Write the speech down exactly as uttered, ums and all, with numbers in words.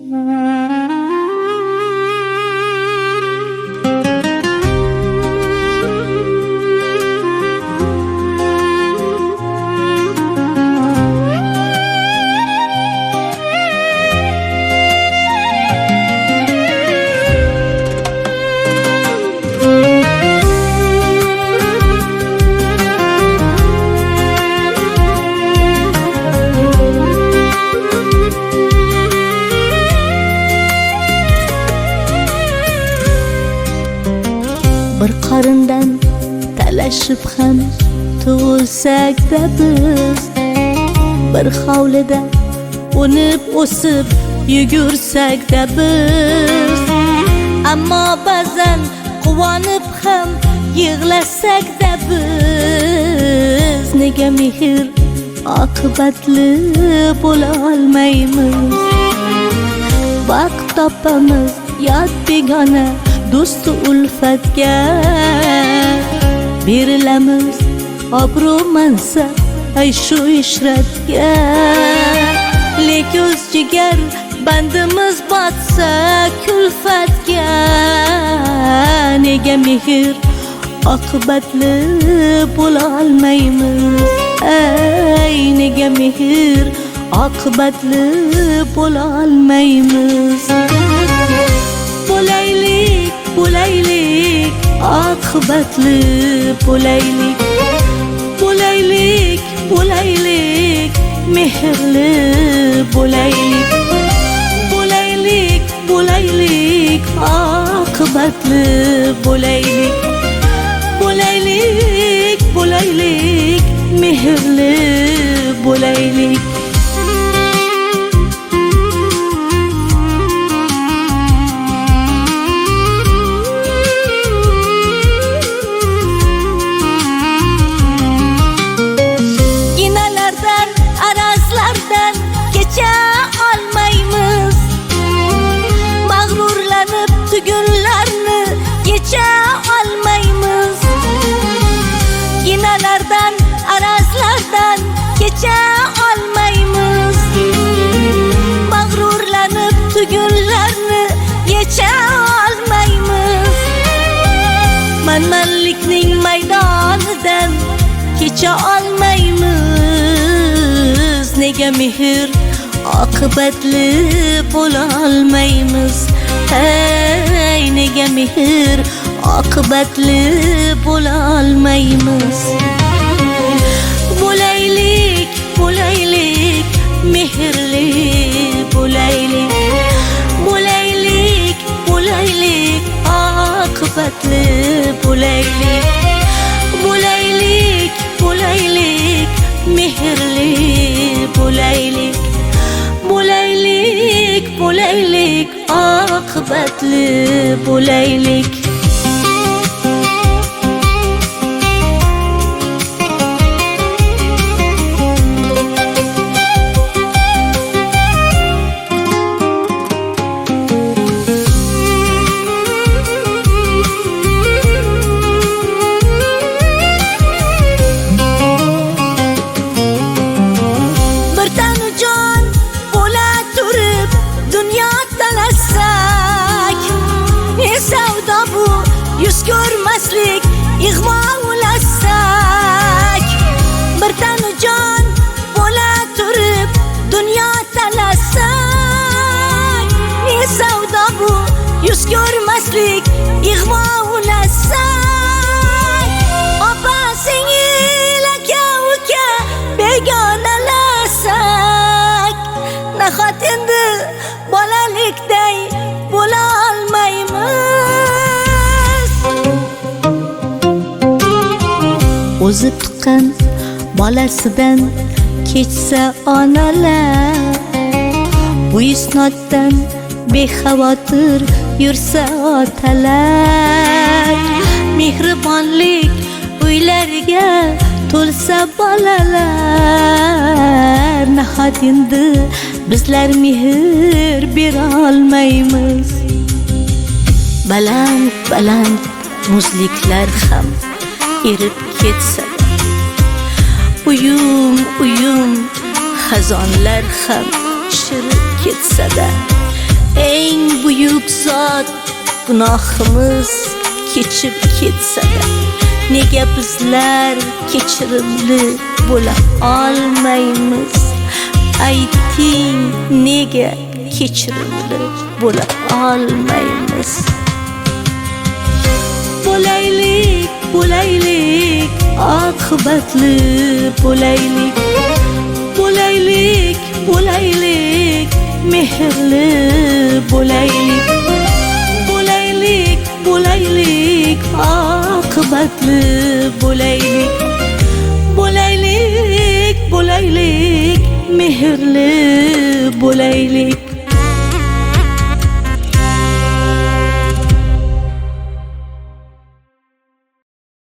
Bir qarindan talashib ham tug'ilsak-da biz, bir hovlida o'nib o'sib yugursak-da biz, ammo ba'zan quvonib ham yig'lasak-da biz, nega mehr oqibatli bo'la olmaymiz? Vaqt topamiz yot begona do'stu ulfatga, berilamiz obro' mansab ay shu ishratga. Lek o'z jigar bandimiz botsa kulfatga, nega mehr oqibatli bo'la olmaymiz? Ay, nega mehr oqibatli bo'la olmaymiz? Bo'laylik, bo'laylik, oqibatli bo'laylik. Bo'laylik, bo'laylik, mehrli bo'laylik. Bo'laylik, bo'laylik, oqibatli bo'laylik. Bo'laylik, bo'laylik, mehrli bo'laylik. Kecha olmaymiz, mag'rurlanib tugunlarni kecha olmaymiz. Ginalardan, arazlardan kecha olmaymiz, mag'rurlanib tugunlarni kecha olmaymiz. Manmanlikning maydonidan kecha olmaymiz, nega mehr oqibatli bo'la olmaymiz? Hey, nega mehr oqibatli bo'la olmaymiz? Bo'laylik, bo'laylik, mehrli bo'laylik. Bo'laylik, bo'laylik, oqibatli bo'laylik. Bo'laylik, bo'laylik, mehrli bo'laylik. Bo'laylik, bo'laylik, oqibatli bo'laylik. Yuz ko'rmaslik ig'vo ulasak, bir tanu jon bo'la turib dunyo talasak. Ne savdo bu? Yuz ko'rmaslik ig'vo ulasak. Opa singil aka uka begonalasak, nahot endi bolalikday bo'la olmaymiz? O'zi tuqqan bolasidan kechsa onalar, bu isnoddan bexavotir yursa otalar. Mehribonlik uylariga to'lsa bolalar, nahot endi bizlar mehr bera olmaymiz? Baland baland muzliklar ham erib ketsa, uyum uyum xazonlar ham chirib ketsa-da, buyuk zot gunohimiz kechib ketsa-da, nega bizlar kechirimli bo'la olmaymiz? Ayting, nega kechirimli bo'la olmaymiz? Bo'laylik, bo'laylik, oqibatli bo'laylik. Bo'laylik, bo'laylik, mehrli bo'laylik. Bo'laylik, bo'laylik, oqibatli bo'laylik. Bo'laylik, bo'laylik, mehrli bo'laylik.